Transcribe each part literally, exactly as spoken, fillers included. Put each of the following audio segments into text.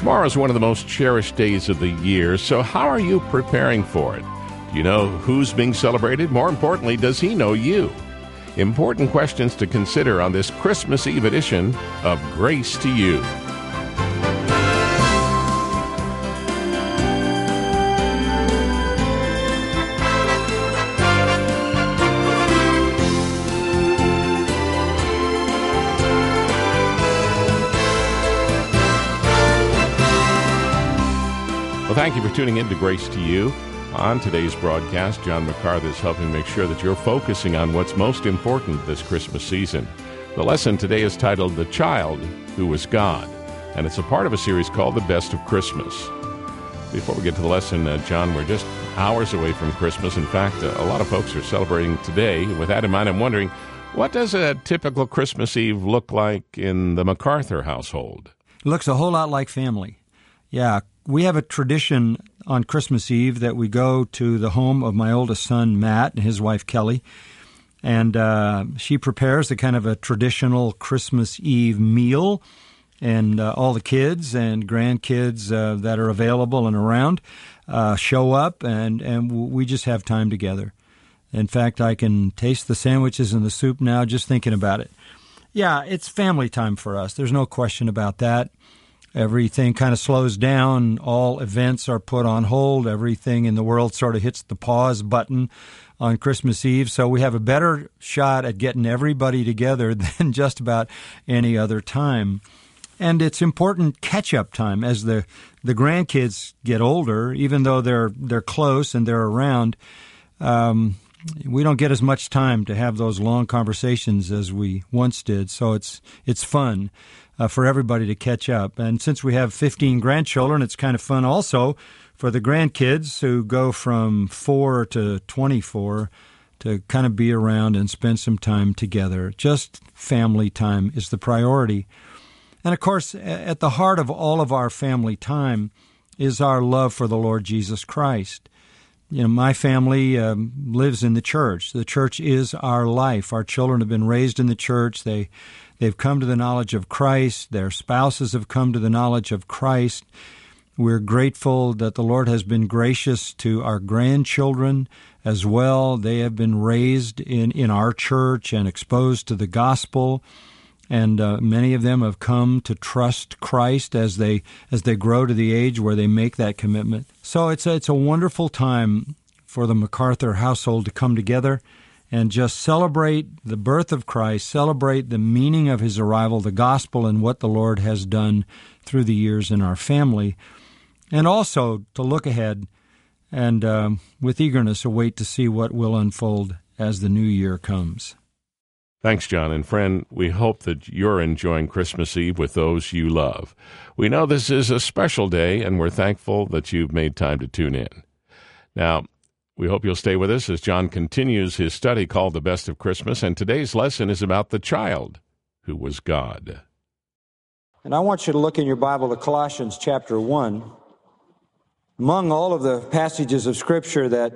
Tomorrow is one of the most cherished days of the year, so how are you preparing for it? Do you know who's being celebrated? More importantly, does he know you? Important questions to consider on this Christmas Eve edition of Grace to You. Well, thank you for tuning in to Grace to You. On today's broadcast, John MacArthur is helping make sure that you're focusing on what's most important this Christmas season. The lesson today is titled The Child Who Was God, and it's a part of a series called The Best of Christmas. Before we get to the lesson, uh, John, we're just hours away from Christmas. In fact, uh, a lot of folks are celebrating today. With that in mind, I'm wondering, what does a typical Christmas Eve look like in the MacArthur household? It looks a whole lot like family. Yeah, we have a tradition on Christmas Eve that we go to the home of my oldest son, Matt, and his wife, Kelly, and uh, she prepares a kind of a traditional Christmas Eve meal, and uh, all the kids and grandkids uh, that are available and around uh, show up, and, and we just have time together. In fact, I can taste the sandwiches and the soup now just thinking about it. Yeah, it's family time for us. There's no question about that. Everything kind of slows down. All events are put on hold. Everything in the world sort of hits the pause button on Christmas Eve. So we have a better shot at getting everybody together than just about any other time. And it's important catch-up time as the, the grandkids get older, even though they're they're close and they're around. Um, we don't get as much time to have those long conversations as we once did. So it's it's fun. Uh, for everybody to catch up. And since we have fifteen grandchildren, it's kind of fun also for the grandkids who go from four to twenty-four to kind of be around and spend some time together. Just family time is the priority. And of course, at the heart of all of our family time is our love for the Lord Jesus Christ. You know, my family um, lives in the church. The church is our life. Our children have been raised in the church. They They've come to the knowledge of Christ. Their spouses have come to the knowledge of Christ. We're grateful that the Lord has been gracious to our grandchildren as well. They have been raised in, in our church and exposed to the gospel, and uh, many of them have come to trust Christ as they as they grow to the age where they make that commitment. So it's a, it's a wonderful time for the MacArthur household to come together and just celebrate the birth of Christ, celebrate the meaning of his arrival, the gospel, and what the Lord has done through the years in our family, and also to look ahead and um, with eagerness await to see what will unfold as the new year comes. Thanks, John. And friend, we hope that you're enjoying Christmas Eve with those you love. We know this is a special day, and we're thankful that you've made time to tune in. Now, we hope you'll stay with us as John continues his study called The Best of Christmas, and today's lesson is about the child who was God. And I want you to look in your Bible to Colossians chapter one. Among all of the passages of Scripture that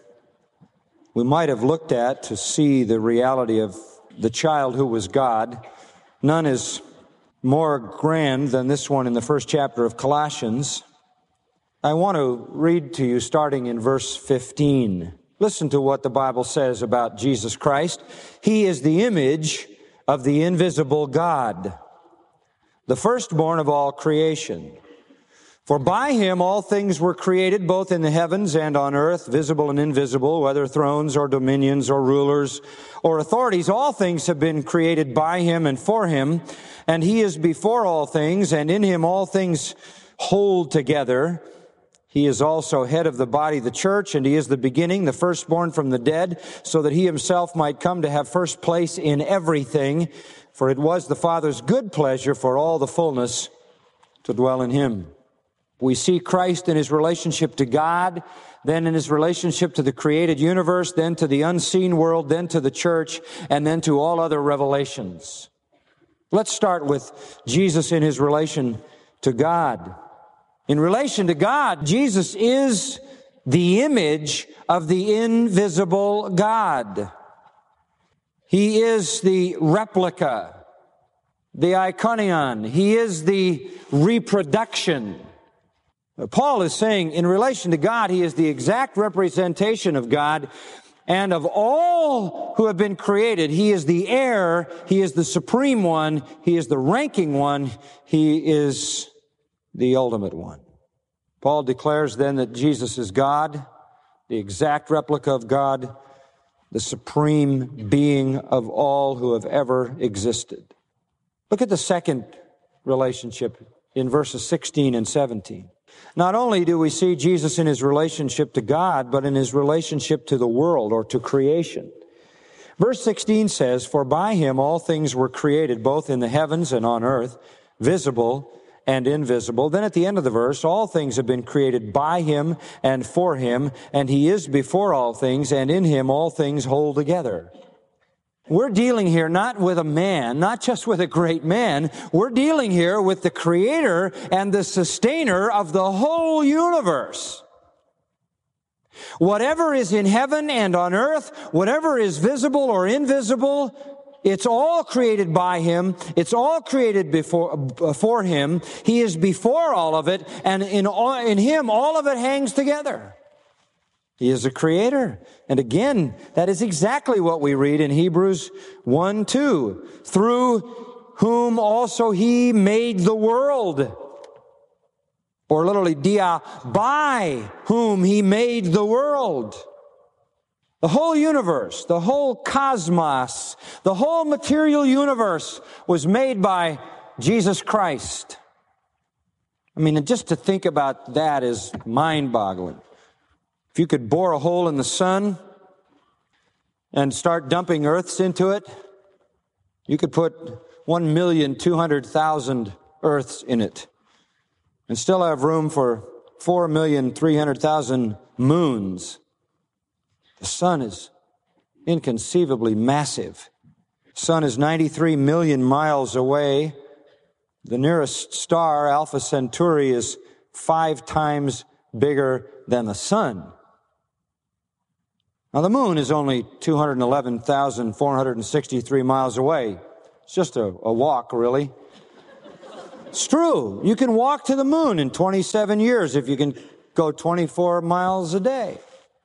we might have looked at to see the reality of the child who was God, none is more grand than this one in the first chapter of Colossians. I want to read to you starting in verse fifteen. Listen to what the Bible says about Jesus Christ. He is the image of the invisible God, the firstborn of all creation. For by him all things were created, both in the heavens and on earth, visible and invisible, whether thrones or dominions or rulers or authorities. All things have been created by him and for him, and he is before all things, and in him all things hold together. He is also head of the body, the church, and he is the beginning, the firstborn from the dead, so that he himself might come to have first place in everything. For it was the Father's good pleasure for all the fullness to dwell in him. We see Christ in his relationship to God, then in his relationship to the created universe, then to the unseen world, then to the church, and then to all other revelations. Let's start with Jesus in his relation to God. In relation to God, Jesus is the image of the invisible God. He is the replica the iconion. He is the reproduction. Paul is saying in relation to God, He is the exact representation of God. And of all who have been created, He is the heir. He is the supreme one. He is the ranking one. He is the ultimate one. Paul declares then that Jesus is God, the exact replica of God, the supreme being of all who have ever existed. Look at the second relationship in verses sixteen and seventeen. Not only do we see Jesus in His relationship to God, but in His relationship to the world or to creation. Verse sixteen says, "For by Him all things were created, both in the heavens and on earth, visible and invisible." Then at the end of the verse, all things have been created by Him and for Him, and He is before all things, and in Him all things hold together. We're dealing here not with a man, not just with a great man. We're dealing here with the Creator and the Sustainer of the whole universe. Whatever is in heaven and on earth, whatever is visible or invisible, it's all created by Him. It's all created before, for Him. He is before all of it, and in, all, in Him all of it hangs together. He is a creator. And again, that is exactly what we read in Hebrews one two. "Through whom also He made the world." Or literally, dia, by whom He made the world. The whole universe, the whole cosmos, the whole material universe was made by Jesus Christ. I mean, just to think about that is mind-boggling. If you could bore a hole in the sun and start dumping earths into it, you could put one million two hundred thousand earths in it and still have room for four million three hundred thousand moons. The sun is inconceivably massive. The sun is ninety-three million miles away. The nearest star, Alpha Centauri, is five times bigger than the sun. Now, the moon is only two hundred eleven thousand four hundred sixty-three miles away. It's just a, a walk, really. It's true. You can walk to the moon in twenty-seven years if you can go twenty-four miles a day.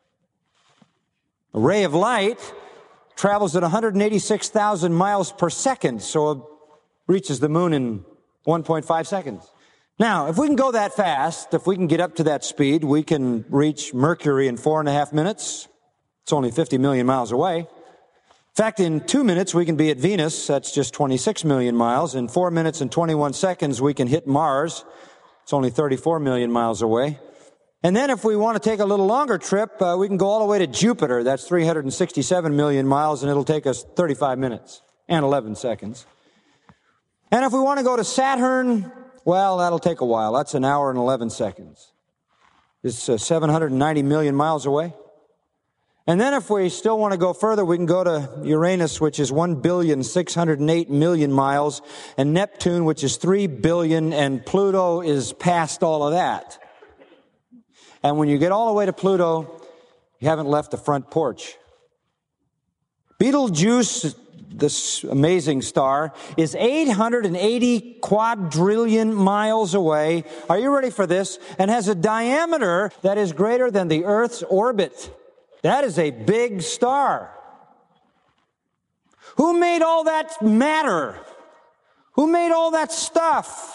A ray of light travels at one hundred eighty-six thousand miles per second, so it reaches the moon in one point five seconds. Now, if we can go that fast, if we can get up to that speed, we can reach Mercury in four and a half minutes. It's only fifty million miles away. In fact, in two minutes, we can be at Venus. That's just twenty-six million miles. In four minutes and twenty-one seconds, we can hit Mars. It's only thirty-four million miles away. And then if we want to take a little longer trip, uh, we can go all the way to Jupiter. That's three hundred sixty-seven million miles, and it'll take us thirty-five minutes and eleven seconds. And if we want to go to Saturn, well, that'll take a while. That's an hour and eleven seconds. It's uh, seven hundred ninety million miles away. And then if we still want to go further, we can go to Uranus, which is one billion six hundred eight million miles, and Neptune, which is three billion, and Pluto is past all of that. And when you get all the way to Pluto, you haven't left the front porch. Betelgeuse, this amazing star, is eight hundred eighty quadrillion miles away. Are you ready for this? And has a diameter that is greater than the Earth's orbit. That is a big star. Who made all that matter? Who made all that stuff?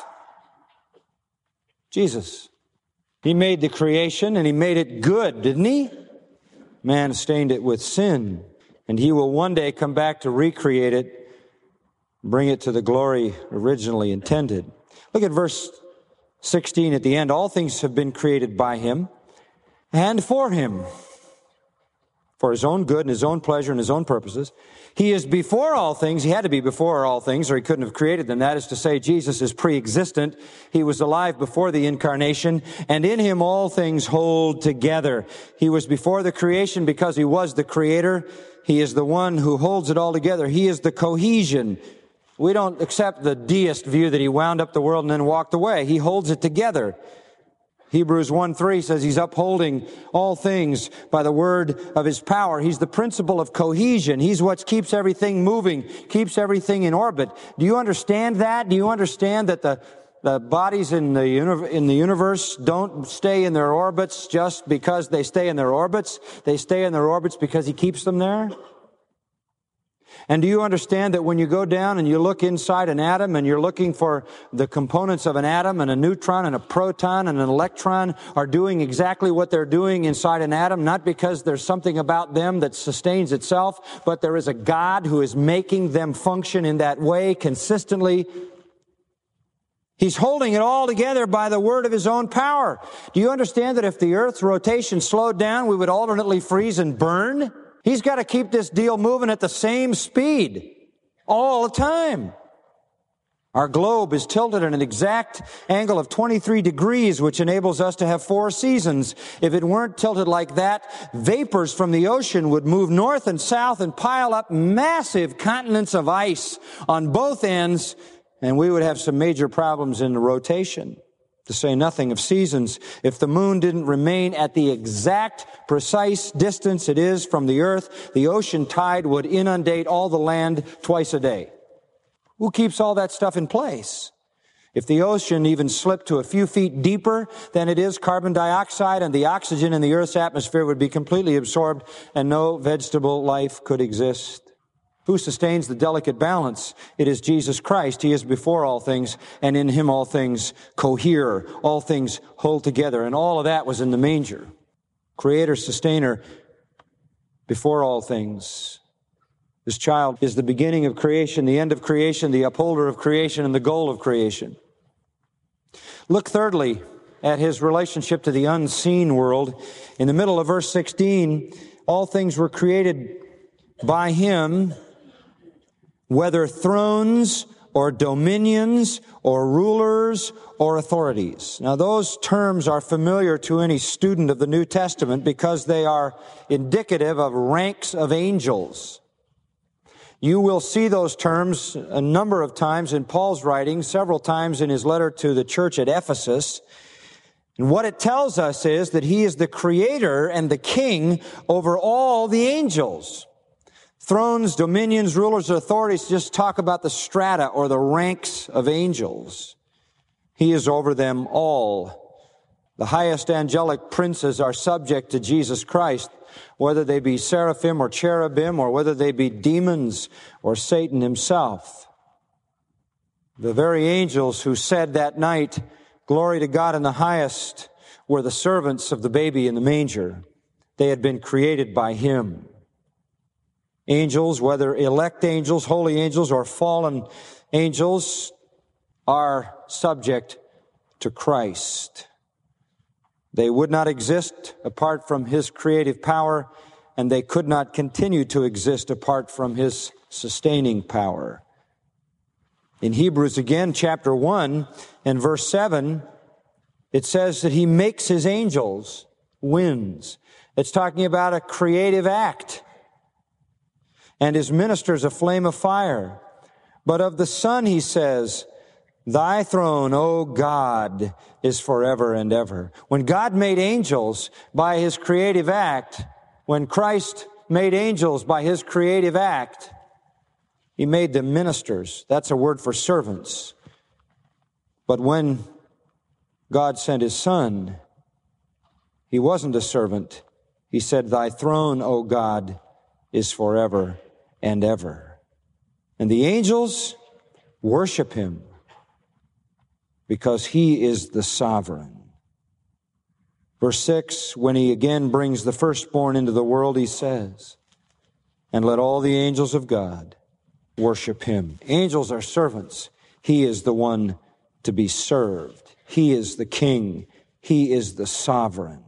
Jesus. He made the creation, and He made it good, didn't He? Man stained it with sin, and He will one day come back to recreate it, bring it to the glory originally intended. Look at verse sixteen at the end. All things have been created by Him and for Him, for His own good and His own pleasure and His own purposes. He is before all things. He had to be before all things, or He couldn't have created them. That is to say, Jesus is pre-existent. He was alive before the incarnation, and in Him all things hold together. He was before the creation because He was the Creator. He is the one who holds it all together. He is the cohesion. We don't accept the deist view that He wound up the world and then walked away. He holds it together. Hebrews one three says he's upholding all things by the word of his power. He's the principle of cohesion. He's what keeps everything moving, keeps everything in orbit. Do you understand that? Do you understand that the, the bodies in the, uni- in the universe don't stay in their orbits just because they stay in their orbits? They stay in their orbits because he keeps them there? And do you understand that when you go down and you look inside an atom and you're looking for the components of an atom, and a neutron and a proton and an electron are doing exactly what they're doing inside an atom, not because there's something about them that sustains itself, but there is a God who is making them function in that way consistently? He's holding it all together by the word of his own power. Do you understand that if the Earth's rotation slowed down, we would alternately freeze and burn? He's got to keep this deal moving at the same speed all the time. Our globe is tilted at an exact angle of twenty-three degrees, which enables us to have four seasons. If it weren't tilted like that, vapors from the ocean would move north and south and pile up massive continents of ice on both ends, and we would have some major problems in the rotation, to say nothing of seasons. If the moon didn't remain at the exact precise distance it is from the earth, the ocean tide would inundate all the land twice a day. Who keeps all that stuff in place? If the ocean even slipped to a few feet deeper than it is, carbon dioxide and the oxygen in the earth's atmosphere would be completely absorbed and no vegetable life could exist. Who sustains the delicate balance? It is Jesus Christ. He is before all things, and in him all things cohere, all things hold together. And all of that was in the manger. Creator, sustainer, before all things. This child is the beginning of creation, the end of creation, the upholder of creation, and the goal of creation. Look thirdly at his relationship to the unseen world. In the middle of verse sixteen, all things were created by him, whether thrones or dominions or rulers or authorities. Now, those terms are familiar to any student of the New Testament because they are indicative of ranks of angels. You will see those terms a number of times in Paul's writings, several times in his letter to the church at Ephesus. And what it tells us is that he is the creator and the king over all the angels. Thrones, dominions, rulers, authorities just talk about the strata or the ranks of angels. He is over them all. The highest angelic princes are subject to Jesus Christ, whether they be seraphim or cherubim, or whether they be demons or Satan himself. The very angels who said that night, "Glory to God in the highest," were the servants of the baby in the manger. They had been created by him. Angels, whether elect angels, holy angels, or fallen angels, are subject to Christ. They would not exist apart from his creative power, and they could not continue to exist apart from his sustaining power. In Hebrews again, chapter one and verse seven, it says that he makes his angels winds. It's talking about a creative act. And his ministers a flame of fire. But of the Son, he says, "Thy throne, O God, is forever and ever." When God made angels by his creative act, when Christ made angels by his creative act, he made them ministers. That's a word for servants. But when God sent his Son, he wasn't a servant. He said, "Thy throne, O God, is forever and ever." And the angels worship him because he is the sovereign. Verse six, when he again brings the firstborn into the world, he says, "And let all the angels of God worship him." Angels are servants. He is the one to be served. He is the king. He is the sovereign.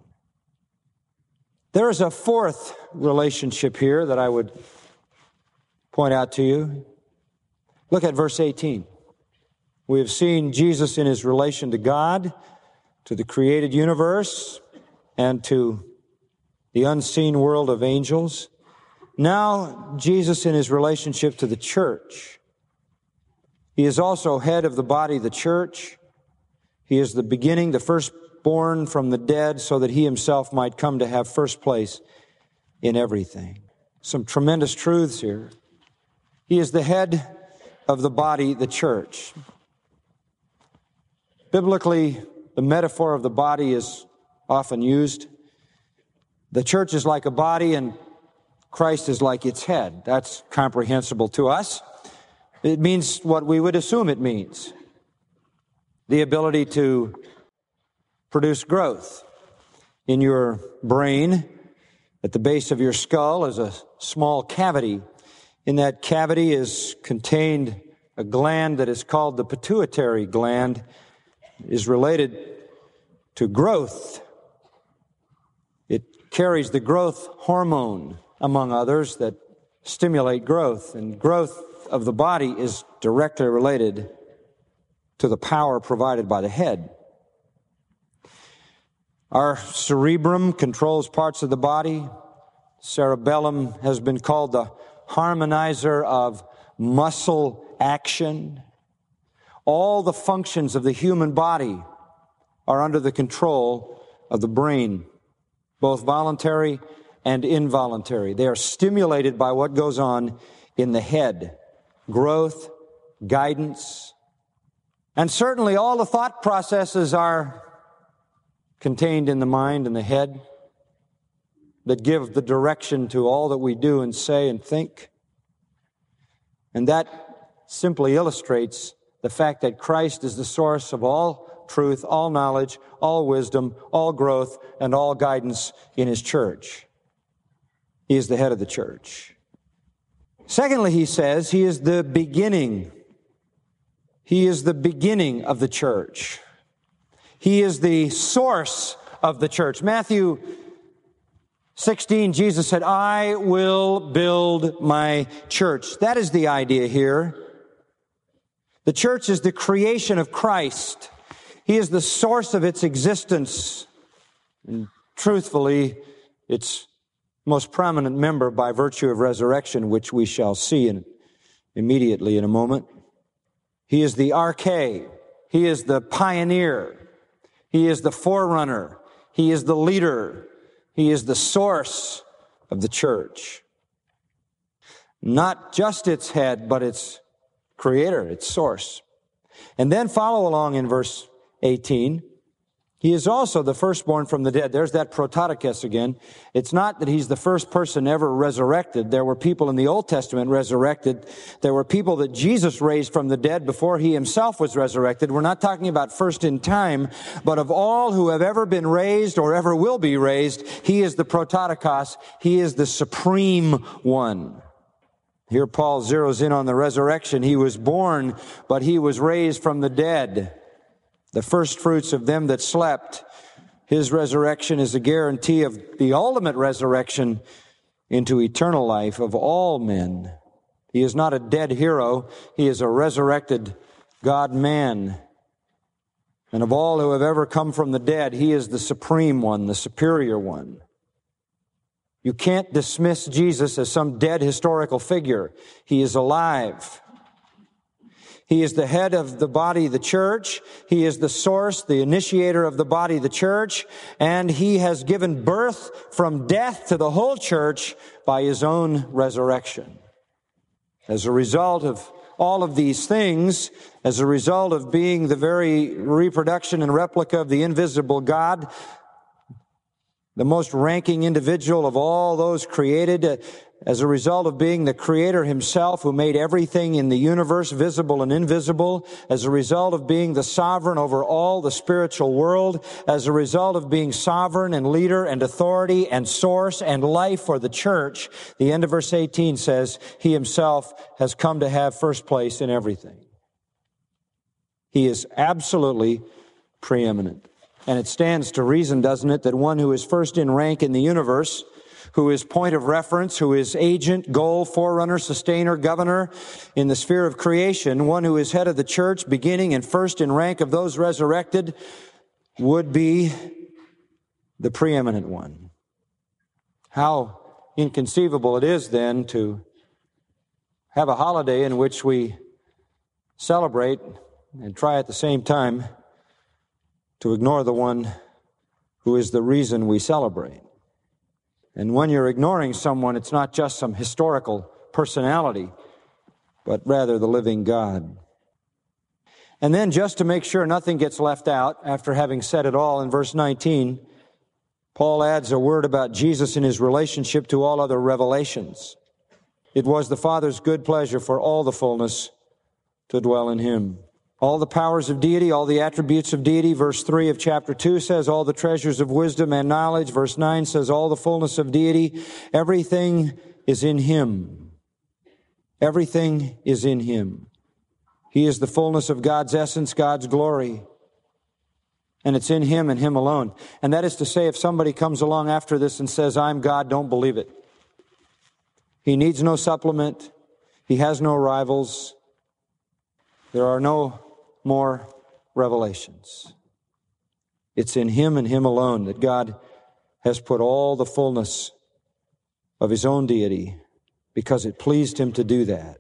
There is a fourth relationship here that I would point out to you. Look at verse eighteen. We have seen Jesus in his relation to God, to the created universe, and to the unseen world of angels. Now, Jesus in his relationship to the church. He is also head of the body of the church. He is the beginning, the first born from the dead so that he himself might come to have first place in everything. Some tremendous truths here. He is the head of the body, the church. Biblically, the metaphor of the body is often used. The church is like a body and Christ is like its head. That's comprehensible to us. It means what we would assume it means. The ability to produce growth. In your brain, at the base of your skull, is a small cavity. In that cavity is contained a gland that is called the pituitary gland. It is related to growth. It carries the growth hormone, among others, that stimulate growth. And growth of the body is directly related to the power provided by the head. Our cerebrum controls parts of the body. Cerebellum has been called the harmonizer of muscle action. All the functions of the human body are under the control of the brain, both voluntary and involuntary. They are stimulated by what goes on in the head. Growth, guidance, and certainly all the thought processes are contained in the mind and the head that give the direction to all that we do and say and think. And that simply illustrates the fact that Christ is the source of all truth, all knowledge, all wisdom, all growth, and all guidance in His church. He is the head of the church. Secondly, he says, He is the beginning. He is the beginning of the church. He is the source of the church. Matthew sixteen, Jesus said, I will build my church. That is the idea here. The church is the creation of Christ. He is the source of its existence. And truthfully, its most prominent member by virtue of resurrection, which we shall see in, immediately in a moment. He is the arche. He is the pioneer. He is the forerunner. He is the leader. He is the source of the church. Not just its head, but its creator, its source. And then follow along in verse eighteen. He is also the firstborn from the dead. There's that prototokos again. It's not that he's the first person ever resurrected. There were people in the Old Testament resurrected. There were people that Jesus raised from the dead before he himself was resurrected. We're not talking about first in time, but of all who have ever been raised or ever will be raised, he is the prototokos. He is the supreme one. Here Paul zeroes in on the resurrection. He was born, but he was raised from the dead. The first fruits of them that slept. His resurrection is a guarantee of the ultimate resurrection into eternal life of all men. He is not a dead hero. He is a resurrected God-man. And of all who have ever come from the dead, he is the supreme one, the superior one. You can't dismiss Jesus as some dead historical figure. He is alive. He is the head of the body, the church. He is the source, the initiator of the body, the church. And he has given birth from death to the whole church by his own resurrection. As a result of all of these things, as a result of being the very reproduction and replica of the invisible God, the most ranking individual of all those created, as a result of being the Creator himself who made everything in the universe, visible and invisible, as a result of being the sovereign over all the spiritual world, as a result of being sovereign and leader and authority and source and life for the church, the end of verse eighteen says, he himself has come to have first place in everything. He is absolutely preeminent. And it stands to reason, doesn't it, that one who is first in rank in the universe, who is point of reference, who is agent, goal, forerunner, sustainer, governor in the sphere of creation, one who is head of the church, beginning and first in rank of those resurrected, would be the preeminent one. How inconceivable it is then to have a holiday in which we celebrate and try at the same time to ignore the one who is the reason we celebrate. And when you're ignoring someone, it's not just some historical personality, but rather the living God. And then, just to make sure nothing gets left out, after having said it all, in verse nineteen, Paul adds a word about Jesus in his relationship to all other revelations. It was the Father's good pleasure for all the fullness to dwell in him. All the powers of deity, all the attributes of deity. Verse three of chapter two says all the treasures of wisdom and knowledge. Verse nine says all the fullness of deity. Everything is in him. Everything is in him. He is the fullness of God's essence, God's glory. And it's in him and him alone. And that is to say, if somebody comes along after this and says, I'm God, don't believe it. He needs no supplement. He has no rivals. There are no more revelations. It's in him and him alone that God has put all the fullness of his own deity, because it pleased him to do that.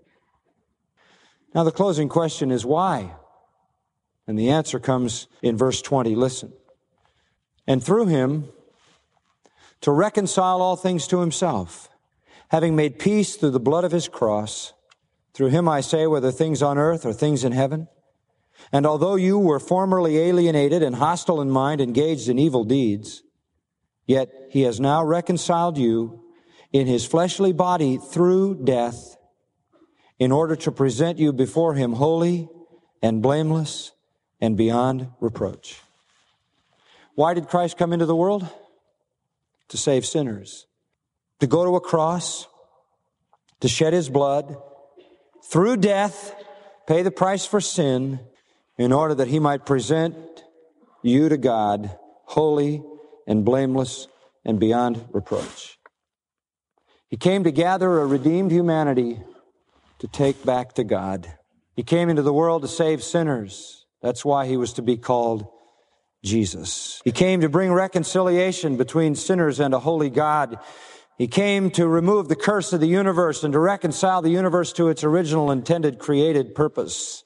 Now the closing question is why? And the answer comes in verse twenty. Listen. And through him to reconcile all things to himself, having made peace through the blood of his cross. Through him I say, whether things on earth or things in heaven. And although you were formerly alienated and hostile in mind, engaged in evil deeds, yet he has now reconciled you in his fleshly body through death, in order to present you before him holy and blameless and beyond reproach. Why did Christ come into the world? To save sinners. To go to a cross, to shed his blood, through death, pay the price for sin, in order that he might present you to God, holy and blameless and beyond reproach. He came to gather a redeemed humanity to take back to God. He came into the world to save sinners. That's why he was to be called Jesus. He came to bring reconciliation between sinners and a holy God. He came to remove the curse of the universe and to reconcile the universe to its original intended created purpose.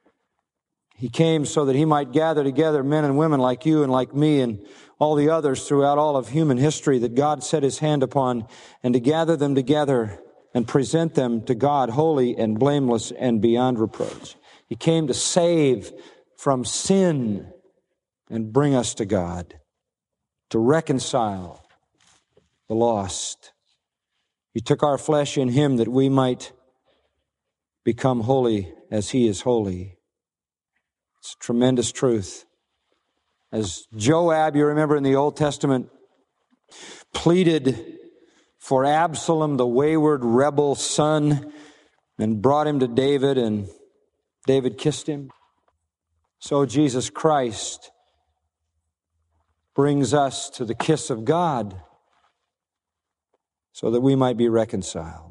He came so that he might gather together men and women like you and like me and all the others throughout all of human history that God set his hand upon, and to gather them together and present them to God holy and blameless and beyond reproach. He came to save from sin and bring us to God, to reconcile the lost. He took our flesh in him that we might become holy as he is holy. It's a tremendous truth. As Joab, you remember in the Old Testament, pleaded for Absalom, the wayward rebel son, and brought him to David, and David kissed him. So Jesus Christ brings us to the kiss of God so that we might be reconciled.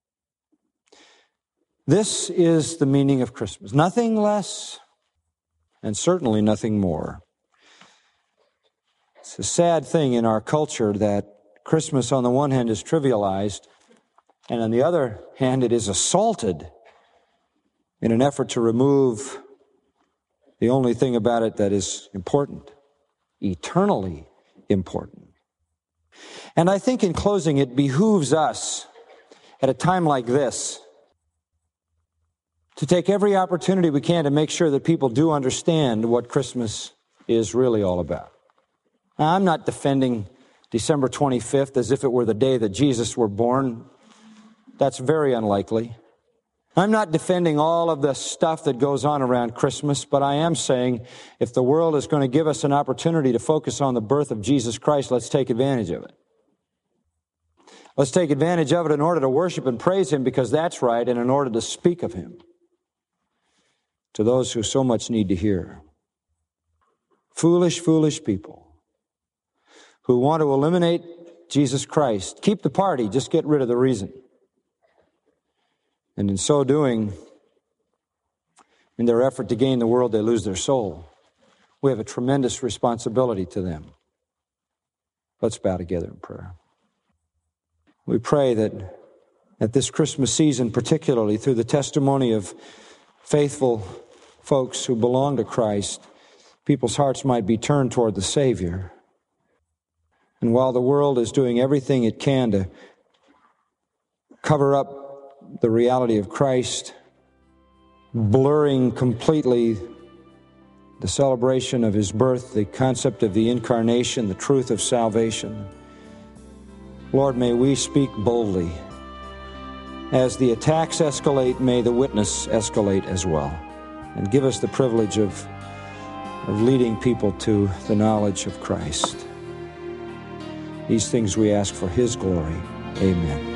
This is the meaning of Christmas. Nothing less and certainly nothing more. It's a sad thing in our culture that Christmas on the one hand is trivialized, and on the other hand it is assaulted in an effort to remove the only thing about it that is important, eternally important. And I think in closing it behooves us at a time like this to take every opportunity we can to make sure that people do understand what Christmas is really all about. Now, I'm not defending December twenty-fifth as if it were the day that Jesus were born. That's very unlikely. I'm not defending all of the stuff that goes on around Christmas, but I am saying if the world is going to give us an opportunity to focus on the birth of Jesus Christ, let's take advantage of it. Let's take advantage of it in order to worship and praise him, because that's right, and in order to speak of him to those who so much need to hear. Foolish, foolish people who want to eliminate Jesus Christ. Keep the party, just get rid of the reason. And in so doing, in their effort to gain the world, they lose their soul. We have a tremendous responsibility to them. Let's bow together in prayer. We pray that at this Christmas season, particularly through the testimony of faithful folks who belong to Christ, people's hearts might be turned toward the Savior. And while the world is doing everything it can to cover up the reality of Christ, blurring completely the celebration of His birth, the concept of the incarnation, the truth of salvation, Lord, may we speak boldly. As the attacks escalate, may the witness escalate as well. And give us the privilege of, of leading people to the knowledge of Christ. These things we ask for His glory. Amen.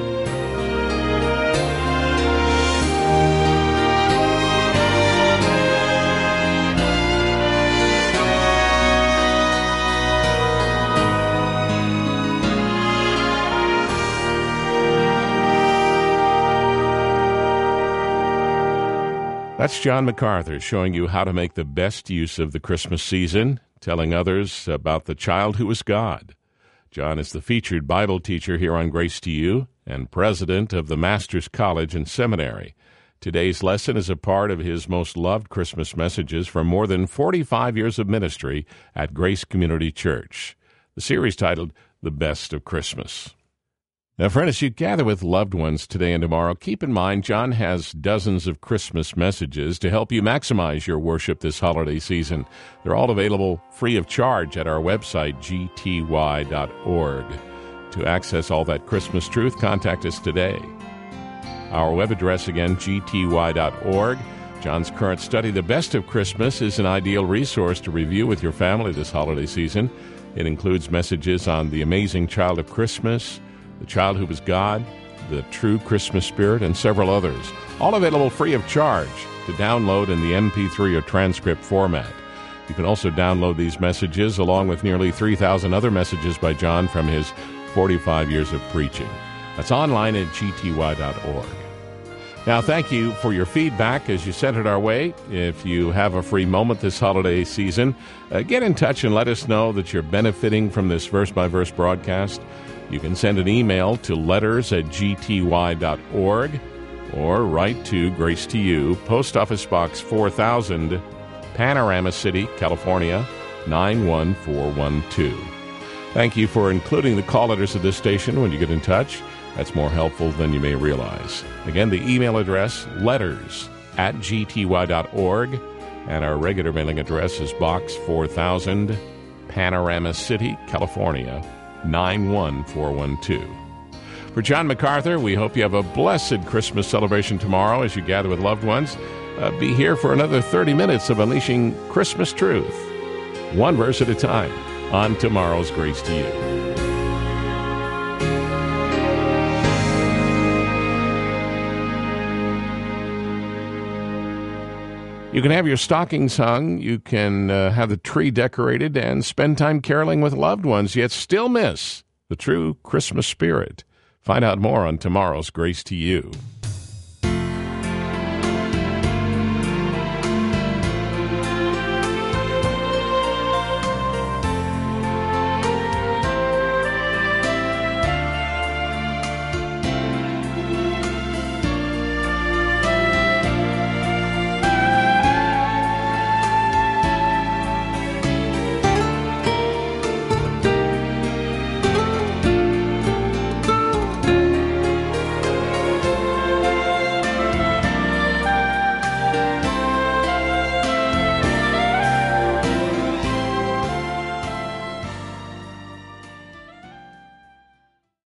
That's John MacArthur showing you how to make the best use of the Christmas season, telling others about the child who is God. John is the featured Bible teacher here on Grace to You and president of the Master's College and Seminary. Today's lesson is a part of his most loved Christmas messages from more than forty-five years of ministry at Grace Community Church. The series titled The Best of Christmas. Now, friend, as you gather with loved ones today and tomorrow, keep in mind John has dozens of Christmas messages to help you maximize your worship this holiday season. They're all available free of charge at our website, g t y dot org. To access all that Christmas truth, contact us today. Our web address again, g t y dot org. John's current study, The Best of Christmas, is an ideal resource to review with your family this holiday season. It includes messages on the amazing child of Christmas, the child who was God, the true Christmas spirit, and several others. All available free of charge to download in the M P three or transcript format. You can also download these messages along with nearly three thousand other messages by John from his forty-five years of preaching. That's online at g t y dot org. Now, thank you for your feedback as you sent it our way. If you have a free moment this holiday season, uh, get in touch and let us know that you're benefiting from this verse-by-verse broadcast. You can send an email to letters at g t y dot org or write to Grace to You, Post Office Box four thousand, Panorama City, California, nine one four one two. Thank you for including the call letters of this station when you get in touch. That's more helpful than you may realize. Again, the email address, letters at g t y dot org, and our regular mailing address is Box four thousand, Panorama City, California, nine one four one two. For John MacArthur, we hope you have a blessed Christmas celebration tomorrow as you gather with loved ones. Uh, be here for another thirty minutes of unleashing Christmas truth, one verse at a time, on tomorrow's Grace to You. You can have your stockings hung, you can uh, have the tree decorated, and spend time caroling with loved ones, yet still miss the true Christmas spirit. Find out more on tomorrow's Grace to You.